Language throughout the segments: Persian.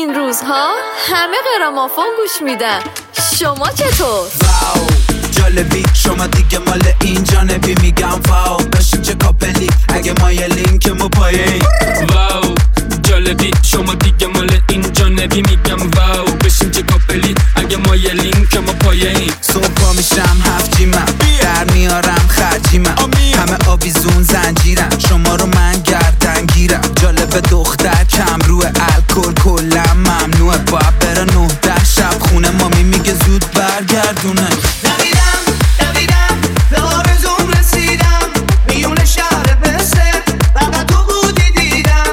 این روزها همه گرامافون گوش میدن. شما چطور؟ واو جالبی شما دیگه مال این جانبی میگم واو باشیم چه کاپلی اگه مایلین که ما پایین. واو جالبی شما دیگه مال این جانبی میگم واو باشیم چه کاپلی اگه مایلین که ما پایین. صبح پا میشم 7 جیمم در میارم خرجیمم همه آویزون زنجیرم شما رو من گردن گیرم. جالب دختر کم روی الکل کلا ممنوعه باید بره 9 شب خونه مامی میگه زود برگردونه. دویدم به آرزوم رسیدم میون شهر بسته فقط تو بودی دیدم.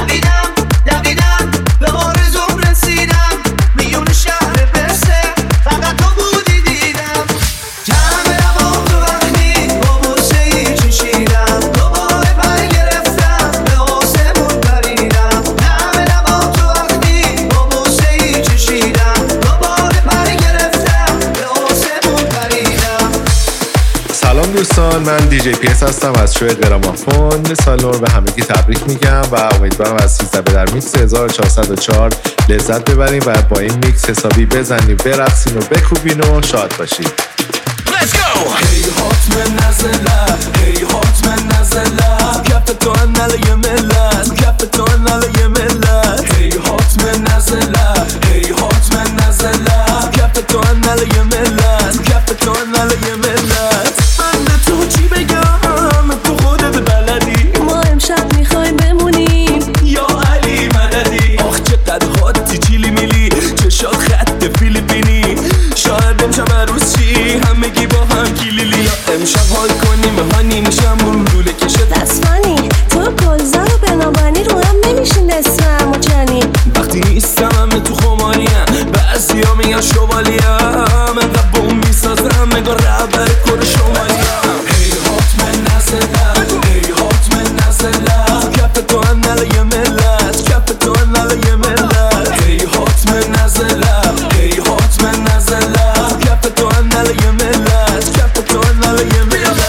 دویدم به آرزوم رسیدم میون شهر بسته فقط تو بودی دیدم. جمع لبام تو وقتی با بوسه ای چشیدم دوباره پر گرفتم به آسمون پریدم. جمع لبام تو وقتی با بوسه ای چشیدم دوباره پر گرفتم به آسمون پریدم. سلام دوستان، من دیجی پیس هستم از شو گرامافون. سال نو به همگی تبریک میگم و امیدوارم از 13 به در میکس 1404 لذت ببریم و با این میکس حسابی بزنیم برقصین و بکوبین و شاد باشید. Let's go! Hey hot من نزله Hey hot من نزله کف تو علی ملت کف تو علی ملت Hey hot من نزله Hey hot من نزله کف تو علی ملت کف تو علی ملت. من به تو چی بگم تو خودت بلدی ما امشب میخوایم بمونیم یا علی مددی. آخ چقدر خاطی چیلی میلی چشات خط فیلیپینی شاید امشب عروس چی همگی با هم کلیلی یا امشب حال کنیم هانی میشم لوله کشه. That's funny تو گلزار و بنابانی رو هم نمیشین اسمم و جنی وقتی نیستم همه تو خماریم بعضی ها میگن شوالیم انقدر بوم میسازم مگه رهبر کار شمالیم. Hey hot من نزله Hey hot من نزله کف تو علی ملت کف تو علی ملت Hey hot من نزله Hey hot من نزله کف تو علی ملت کف تو علی ملت.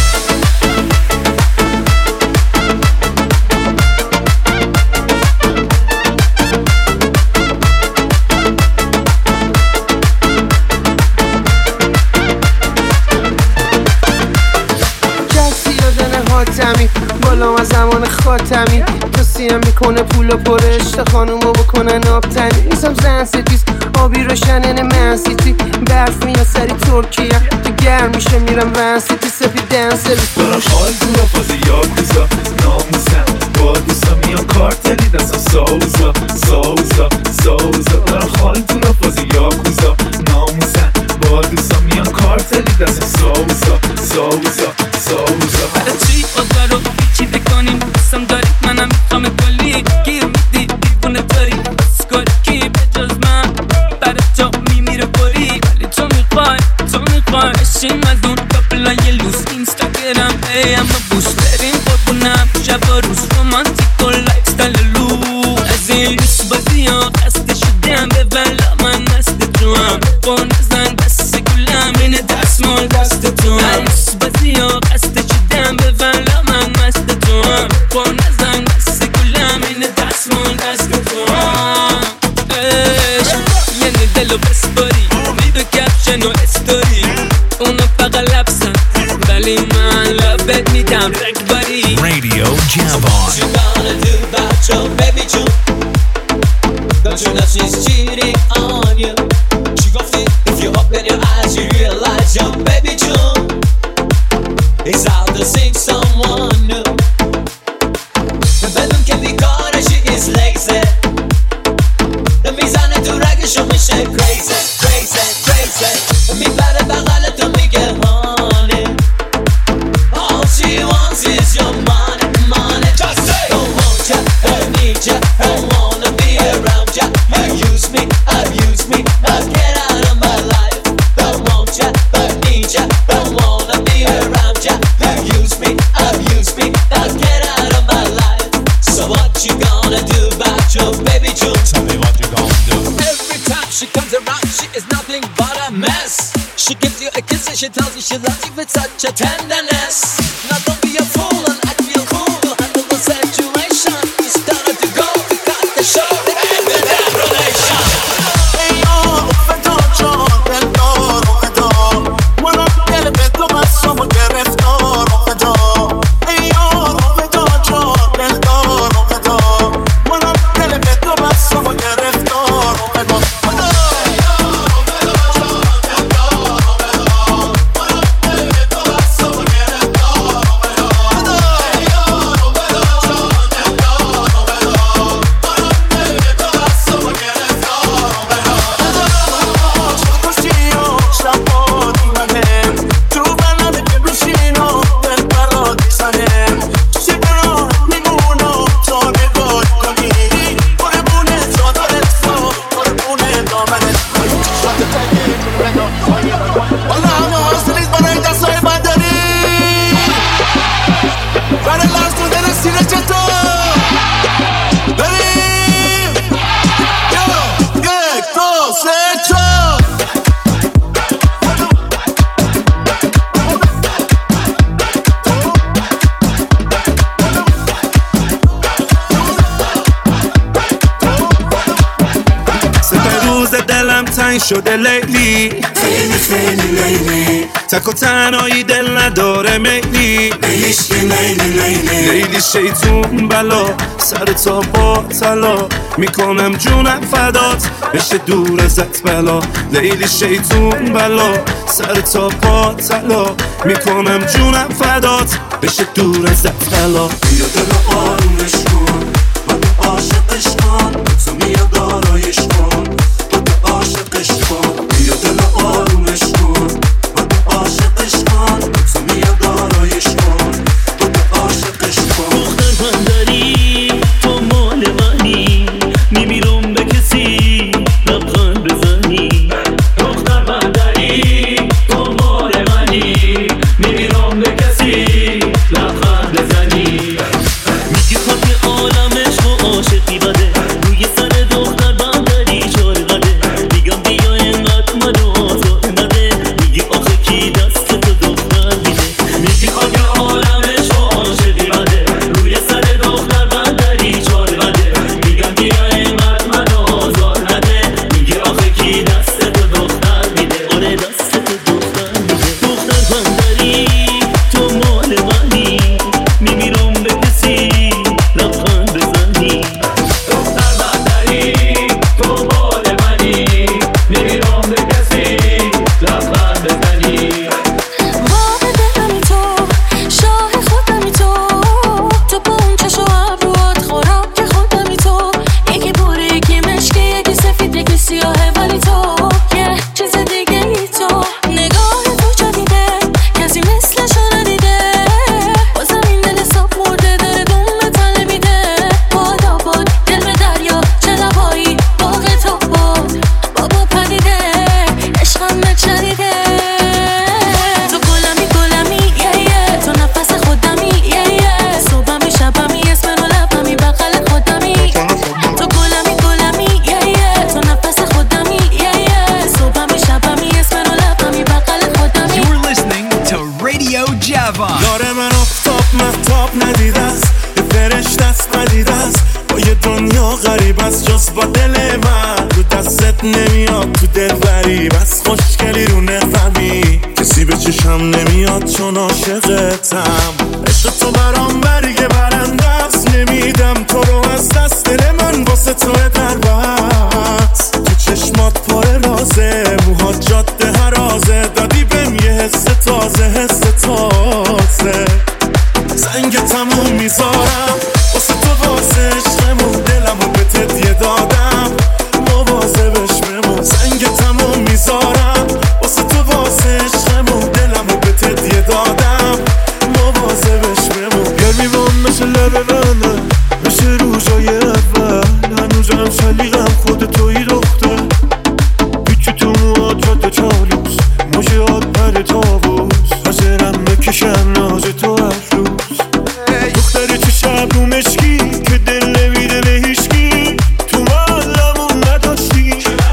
حاتمی بالا از زمان خاتمی تو سیم میکنه پول و پرشت خانومو بکنن آبتنی. نیستم زن ستیز آبی روشنن منسیتی برف میاد سری ترکیه تو گرم میشه میرم ونسیتی سفید دنسل دارم حال تو رفاز یاکوزا ناموسم با دوستا میان کارتلی دستم ساوزا دارم حال تو رفاز یاکوزا ناموسم با دوستا میان کارتلی دستم ساوزا برای چی آزار رو چی بکنیم قسم داری منم میخوام کلی گیر میدی دیوونه داری بسکاری کی به جز من برای تو میمیره بری ولی تو میخوای اشیم از اون کپلای لوس اینستاگرام اما بوش بریم قربونم شب و روز رومانتیک و لایف ستایل لو از این لوس بازی ها خسته شدم به ولا من مست تو هم با نزن دست گلم این دستمال دست تو هم لوس بازی ها خسته شدم به ولا من مست تو هم با نزن دست گلم این دستمال دست تو هم یعنی دلو بسپاری ویدو کپشن و استوری اونا فقط لبسن ولی من لبت میدم رکباری. Radio Jambon. What you gonna do about your baby June? Don't you know she's cheating on you? She gon' fit if you open your eyes you realize your baby June is out to seek someone new. The bedroom can be gone and she is lazy. The mizane tu ragshon mishe crazy. Mi pare bagal tu mige honey. All she wants is your money. Just say, don't want ya, don't need ya, don't wanna be around ya. You use me, abuse me, now get out of my life. Don't want ya, don't need ya, don't wanna be around ya. You use me, abuse me, now get out of my life. So what you gonna do about your baby June? Tell me what you gonna do. Every time she comes around, she is nothing but a mess. She gives you a kiss and she tells you she loves you with such a tenderness. Now don't be a fool and act real cool. Handle the situation. You start to go, we got the show. دلم تنگ شده لیلی، خیلی خیلی لیلی، تک و تنهایی دل نداره میلی، لیلیش که لیلی لیلی شیطون بلا سر تا با طلا، میکنم جونم فدات بشه دور ازت بلا، لیلی شیطون بلا سر تا پا طلا، میکنم جونم فدات بشه دور ازت بلا. بیا دل آرومش کن، باید عاشقش کن، تو میاد دارایش کن، باید عاشقش کن. بیا دل آرومش کن، باید عاشقش کن، تو میاد دارایش کن، باید عاشقش کن. دختر بندری تو مال منی، میمیرم به کسی لبخند بزنی. دختر بندری تو مال منی، میمیرم به کسی لبخند بزنی. میگی خاک عالمش و عاشقی بده، روی سر دختر بندری چار قده. میگم بیا اینقدر منو آزار نده، میگی آخه کی دست تو دختر میده. میگی خاک عالمش و عاشقی بده، روی سر دختر بندری چار قده. میگم بیا اینقدر منو آزار نده، میگی آخه کی دست تو دختر میده. آره دست تو دختر میده. دختر بندری تو مال منی، میمیرم به کسی لبخند بزنی. دختر بندری تو مال منی، میمیرم به کسی لبخند بزنی. واقع دلمی تو، شاه خودمی تو، تو با اون چشم و ابروات خوراک خودمی تو. یکی بوره یکی مشکی یکی سفید یکی سیاهه، ولی تو یه چیز دیگه ای. تو نگاه تو جدیده کسی مثلشو ندیده، بازم این دل صاف مرده داره دوم تله میده. بادا بود دل به دریا چه لبایی باغ تو بود، بابا پدیده عشقم بچریده. تو گلمی یه تو نفس خودمی یه صبحمی شبمی اسم رو لبمی بغل خودمی. تو گلمی یه تو نفس خودمی یه صبحمی شبمی اسم رو لبمی بغل خودمی. You're listening to Radio Javan. یار من افتاب مهتاب ندیده است، یه فرشته است پدیده است، با یه دنیا غریب است جز با دل من. رو دستت نمیاد تو دل غریب است، خوشگلی رو نفهمی کسی به چشم نمیاد چون عاشقتم. عشق تو برام برگ برنده است، نمیدم تو رو از دست. دل من واسه تو در بست، تو چشمات پر رازه، موهات جاده هرازه، دادی بهم یه حس تازه حس تازه. زنگ تموم میذارم واسه تو واسه عشقمون، دلمو به تدیه دادم مواظبش بمون. زنگ تموم میذارم واسه تو واسه عشقمون، دلمو به تدیه دادم مواظبش بمون. گرمیوان مثل لب منه، مثل روزای اول، هنوزم سلیقم خود توی دختر. پیچی تو موهات جاده چالوس، موجهات پر تابوس، حاضرم بکشم ناز تو هر روز. دختری تو شب رو مشکی که دل نمیده به هیچکی، تو محلمون نداشتی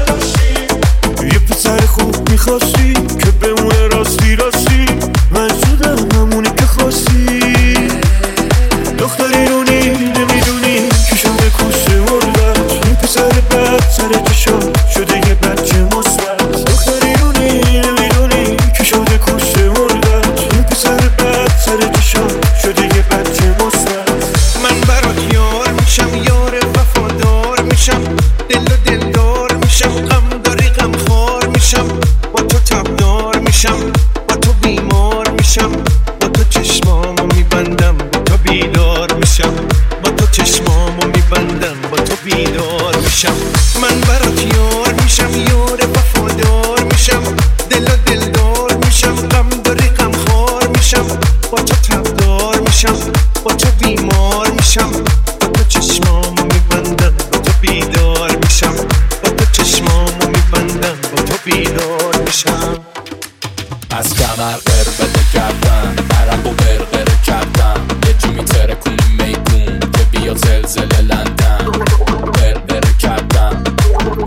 یه پسر خوب میخواستی که بمونه راستی راستی، من شدم همونی که خواستی. دختری رو نمیدونی که شده کشته مردت، یه پسر بد سر چشات شده یه بچه مثبت. دختری رو نمیدونی که شده کشته مردت، یه پسر بد سر چشات شده یه بچه مثبت. من برات یار میشم، یار وفادار میشم، دل و دلدار میشم، غم داری غم خوار میشم، با تو تبدار میشم، با تو بیمار میشم، با تو چشمامو میبندم، با تو بیدار میشم، با تو چشمامو میبندم، با تو بیدار میشم. من برات یار میشم، یار وفادار میشم، دل و دلدار میشم، غم داری غم خوار میشم، با تو تبدار میشم، با تو بیمار میشم، با تو چشمامو میبندم، با تو بیدار میشم، با تو چشمامو میبندم، با تو بیدار میشم. از کمر قربته کردم، عرق و برقره کردم، یه جو میتره کنی میگون که بیا زلزله لندن. قرقره کردم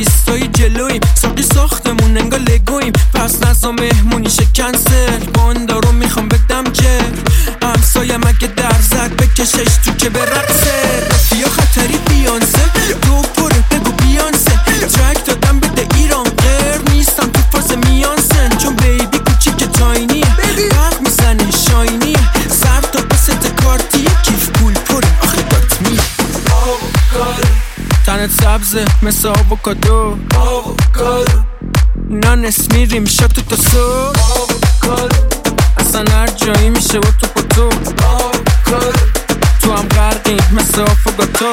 ایستایی جلویم ساقی ساختمون انگار لگویم پس نزا مهمونی شکنسل باندارو میخوام بدم جر همسایم اگه در زد بکشش تو که به رقصه رفیا خطری بیانسه دو پره بگو بیانسه ترک دادم بده ایران غیر نیستم تو فاز میانسن چون بیبی کوچیک تاینیه برق میزنه شاینیه ظرف تا بست کارتیه کیف پول پره آخه دات میه تنت سبزه مثل آووکادو نانس میریم شاتو تا صبح اصلا هر جایی میشه و تو پتو تو هم غرقیم مثل آفوگاتو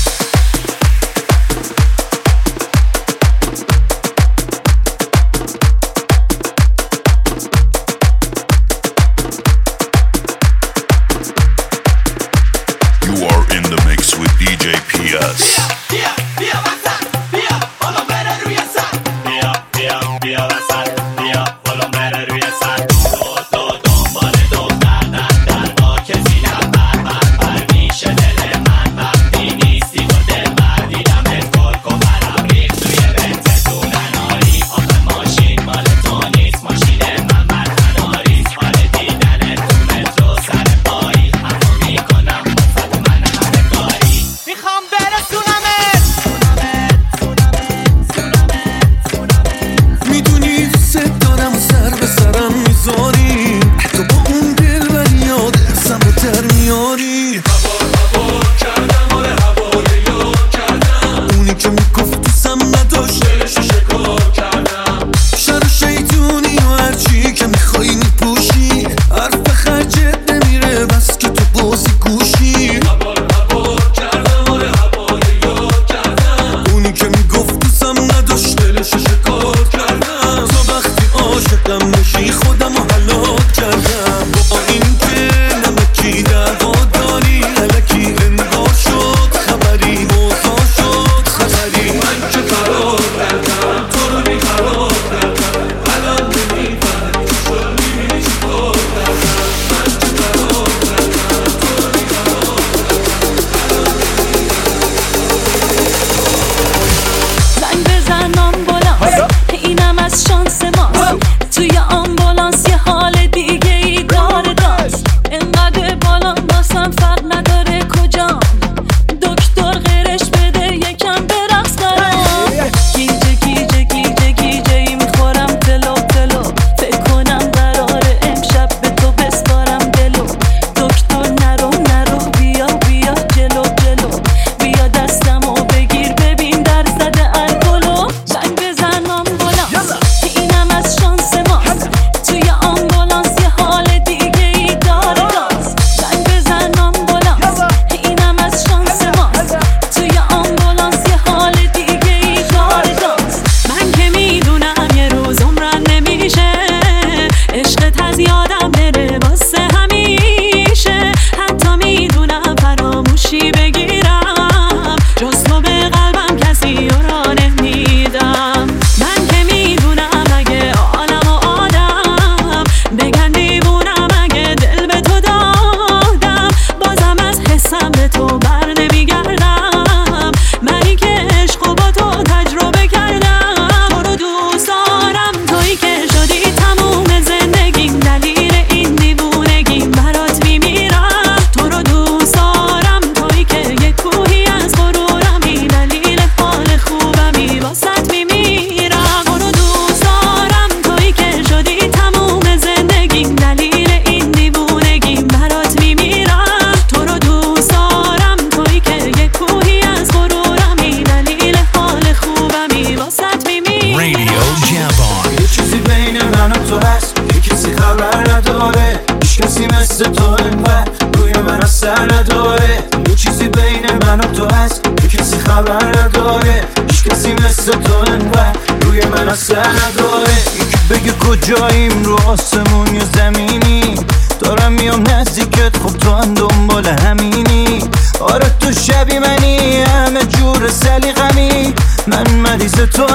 You are in the mix with DJ PS. کجاییم رو آسمون یا زمینی دارم میام نزدیکت خب تو هم دنبال همینی آره تو شبی منی همه جور سلیقمی من مریض تو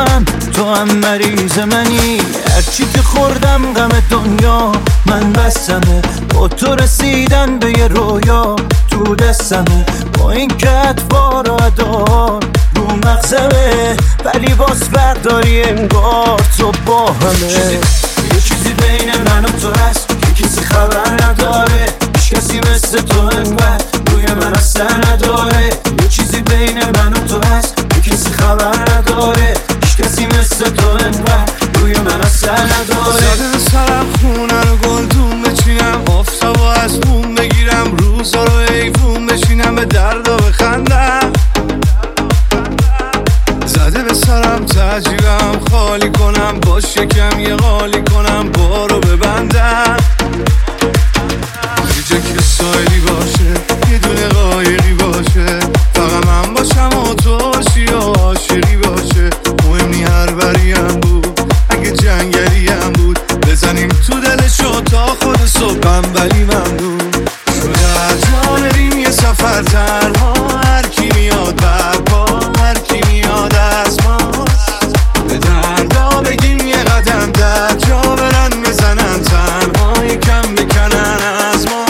هم مریض منی هرچی که خوردم غم دنیا من بستمه با تو رسیدن به یه رویا تو دستمه با این که اطوار و ادار رو مغزمه، ولی باز برداری انگار تو با همه. یه چیزی بین من و تو هست که کسی خبر نداره، هیچ کسی مثل تو انقدر روی من اصلا نداره. یه چیزی بین من و تو هست که کسی خبر نداره، هیچ کسی مثل تو انقدر روی من اصلا نداره. زده سرم خونه رو گلدون بچینم، آفتابو از بوم بگیرم، روزا رو ایوون بشینم، به دردا بخندم. زده به سرم تجیبم خالی کنم، با شکم یه قالی کنم، بارو ببندم. یه جا که سایلی باشه، یه دونه قایقی باشه، فقط من باشم و تو باشی و عاشقی باشه. مهم نی هر بریم بود، اگه جنگلی هم بود، بزنیم تو دلشو تا خود صبحم ولی ممنون. شده از جا بریم یه سفر تنها، هر کی میاد برپا، هر کی میاد از ماست. به دردا بگیم یه قدم در جا برن بزنن، تنها یکم بکنن از ما.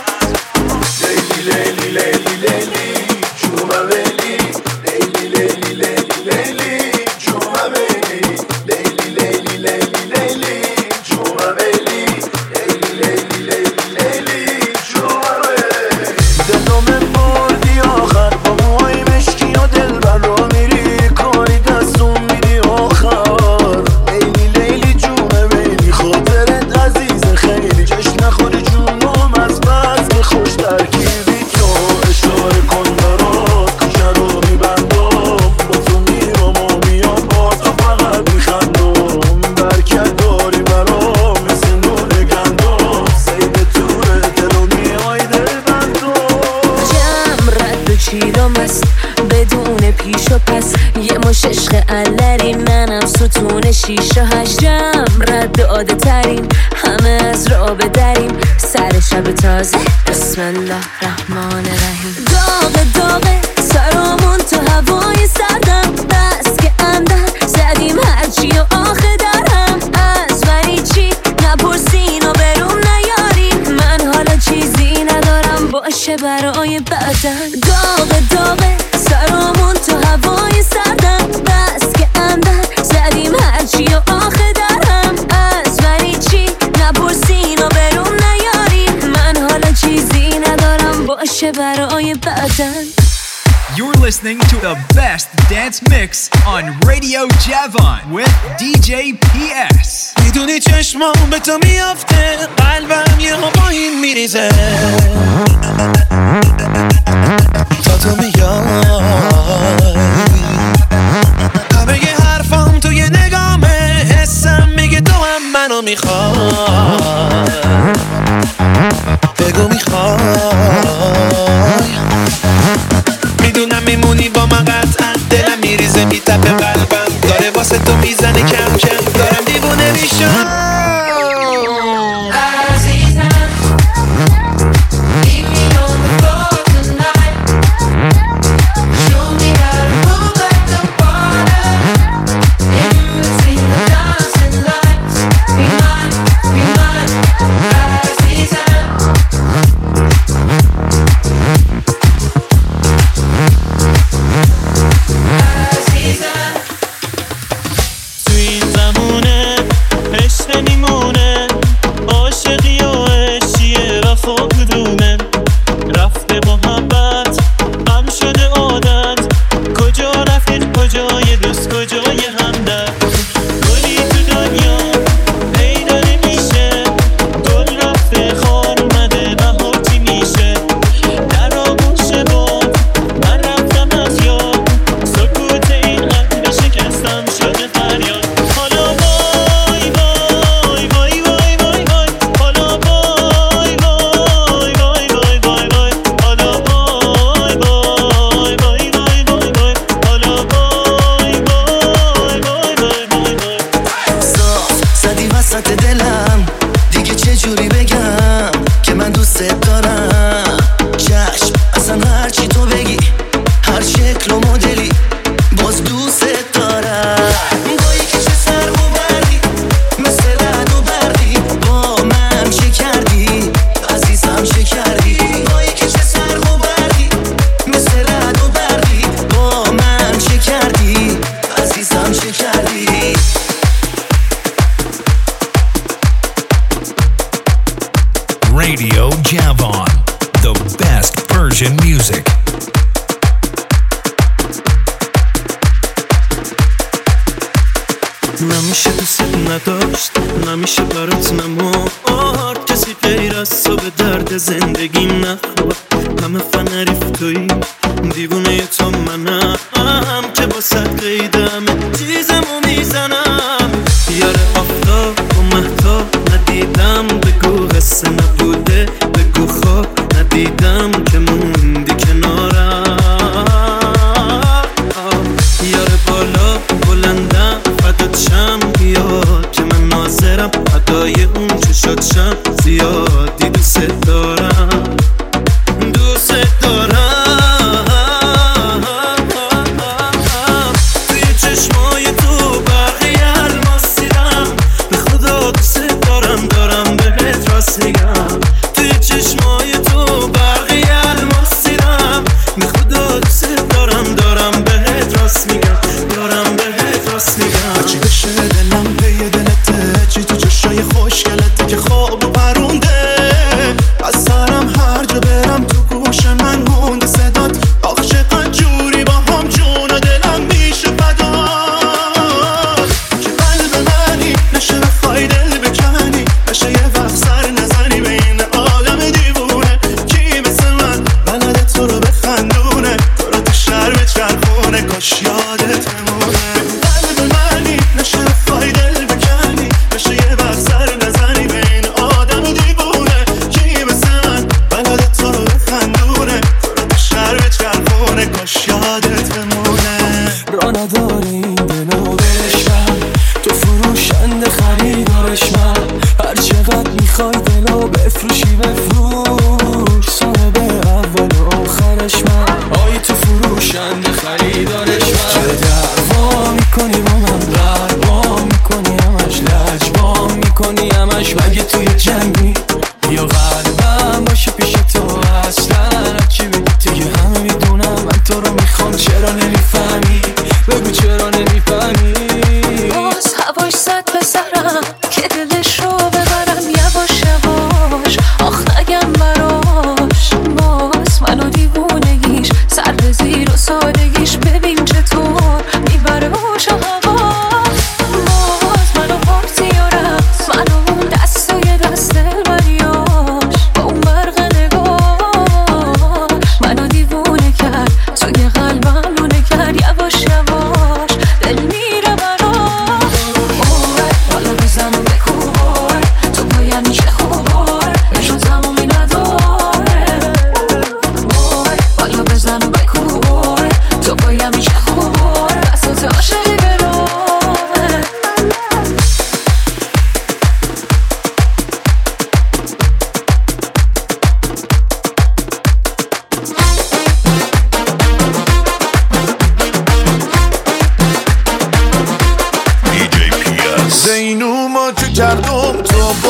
لیلی لیلی لیلی لیلی جوما ویلی، لیلی لیلی لیلی لیلی جوما ویلی، لیلی لیلی لیلی لیلی جوما ویلی، لیلی لیلی لیلی لیلی جوما ویلی. دلو من بردی آخر با موهای مشکی و دل بر را میری، کاری دستون میری آخر. لیلی لیلی جونه ویلی، خاطرت عزیز خیلی، جشن نخوری جونم از بزم خوش ترکیبی. تو اشاره کن برات کشه رو میبندم، با تو میرم و میام با تو فقط میخندم. برکت داری برام مثل نور گندم، سید توره دلو میای دل بندم. جمع رد و چیرم است بدون پیش و پس، یه مش عشق علری منم ستون 6 و 8. جمع رد عاده ترین همه از راه بدریم، سر شب تازه بسم الله الرحمن الرحیم. داغ داغه سرامون تو هوای سردم، بس که اندر زدیم هرچی و آخه درهم. از منی چی نپرسین و بروم نیارین، من حالا چیزی ندارم باشه برای بعدن. داغ داغه سرامون تو هوای سردم، بس که اندر زدیم هرچی و آخه درهم. از منی چی نپرسین و بروم نیارین، من حالا چیزی ندارم باشه برای بعدن. You're listening to the best dance mix on Radio Javon with DJ PS. میدونی چشمام به تو میافته، قلبم یه ها با این میریزه، تا تو میای. همه یه حرفام توی نگامه، حسم میگه تو هم منو میخوای. بگو میخوای، میدونم میمونی با من قطعا، دلم میریزه میتپه قلبم، داره واسه تو میزنه کم کم، دارم دیوونه میشم. Be mine, Radio Javon, the best Persian music. نمیشه دوست نداشت، نمیشه برات نمار، کسی غیر از تو به درد زندگیم نخور. همه فنریف توی دیوونه تو منم که با صد قیدمه چیزمو میزنم. یار آفتاب و مهتاب ندیدم، بگو قصه نبوده، بگو خواب ندیدم که موندی کنارم. یار بالا بلندم فدات شم، بیاد که من ناظرم ادای اون چشات شم. زیادی دوست دارم، دوست دارم. توی چشمای تو برقی الماس دیدم، به خدا دوست دارم، دارم بهت راست میگم. توی چشمای تو برقی الماس دیدم، به خدا دوست دارم، دارم بهت راست میگم، دارم بهت راست میگم. چی بشه دلم پی دلته، چی تو چشای خوشگلته که خواب و پرونده. از سرم هر جا برم تو گوش من مونده صدات، آخه چقدر جوری با هم جون و دلم میشه فدا. که قلب منی نشه بخوای دل بکنی، نشه یه وقت سر نزنی به این آدم دیوونه. کی مثل من بلده تو رو بخندونه، تو رو تو شهر بچرخونه، کاش یادت بمونه. قلب منی نشه بخوای دل بکنی، نشه یه وقت سر نزنی به این آدم دیوونه. کی مثل من بلده تو رو بخندونه، تو رو تو شهر بچرخونه، کاش یادت بمونه. را نداری این دلو بشم، تو فروشنده خریدارش من. هر چقدر میخوای دلو بفروشی بفروش، صاحب اول و آخرش من. آی تو فروشنده خریدارش من. چه دعوا میکنی با من، قربا میکنی همش، لجبا میکنی همش. مگه توی جنگی یا قلبم باشه پیش تو، اصلا هرچی بگی دیگه همه میدونم من تو رو میخوام. چرا نمیفهمی؟ بگو چرا نمیفهمی؟ باز هواش زد به سرم که دلش رو ببرم یواش یواش. آخ نگم براش باز منو دیوونگیش، سر به زیر و سادگیش ببین چطور میبره هوش و حواس. باز منو پارتیارم، منو اون دست و یه دست دلبریاش، با اون برق نگاش منو دیوونه کرد، توی قلبم لونه کرد. یواش یواش دل میره براش. بالا بزن و بکوبار، تو باید میشه خوبار، نشون تمومی نداره. بالا بزن و بکوبار، تو باید میشه خوبار، دستات عاشقی براره. زینو ما که کردم تو